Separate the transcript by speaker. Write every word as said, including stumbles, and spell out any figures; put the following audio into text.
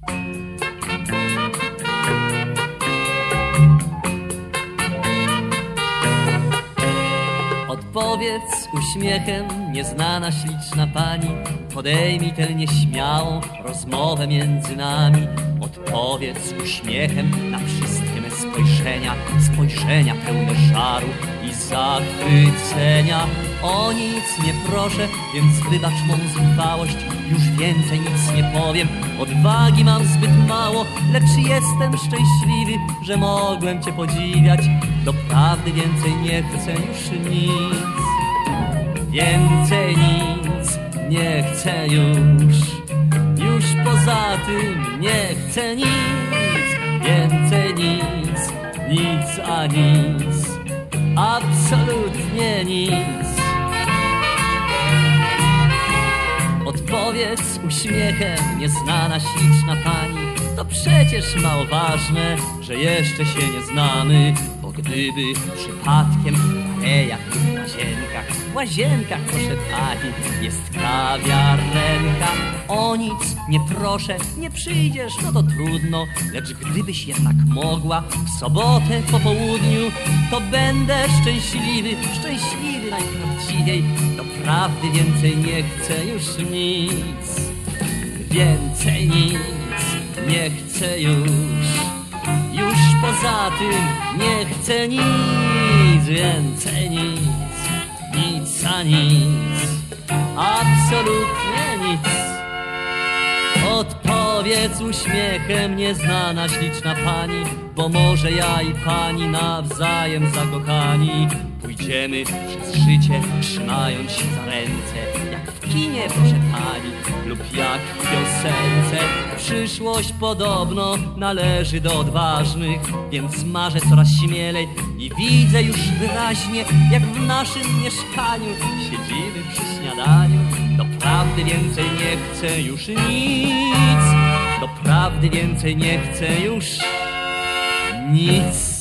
Speaker 1: Odpowiedz uśmiechem, nieznana śliczna pani, podejmij tę nieśmiałą rozmowę między nami. Odpowiedz uśmiechem na wszystkie me spojrzenia, spojrzenia pełne żaru i zachwycenia. O nic nie proszę, więc wybacz mą zuchwałość, już więcej nic nie powiem. Odwagi mam zbyt mało, lecz jestem szczęśliwy, że mogłem cię podziwiać. Doprawdy więcej nie chcę już nic, więcej nic nie chcę już. Już poza tym nie chcę nic, więcej nic, nic a nic, absolutnie nic. Odpowiedz uśmiechem, nieznana śliczna pani, to przecież mało ważne, że jeszcze się nie znamy. Bo gdyby przypadkiem w alejach lub łazienkach, w łazienkach, proszę pani, jest kawiarenka, o nic nie proszę, nie przyjdziesz, no to trudno. Lecz gdybyś jednak mogła w sobotę po południu, to będę szczęśliwy, szczęśliwy najprawdziwiej. Doprawdy więcej nie chcę już nic, więcej nic nie chcę już. Już poza tym nie chcę nic, więcej nic, nic a nic, absolutnie nic. Odpowiedz uśmiechem, nieznana śliczna pani, bo może ja i pani nawzajem zakochani pójdziemy przez życie, trzymając się za ręce, jak w kinie, proszę pani, lub jak w piosence. Przyszłość podobno należy do odważnych, więc marzę coraz śmielej i widzę już wyraźnie, jak w naszym mieszkaniu siedzimy przy śniadaniu. Doprawdy więcej nie chcę już nic, doprawdy więcej nie chcę już nic.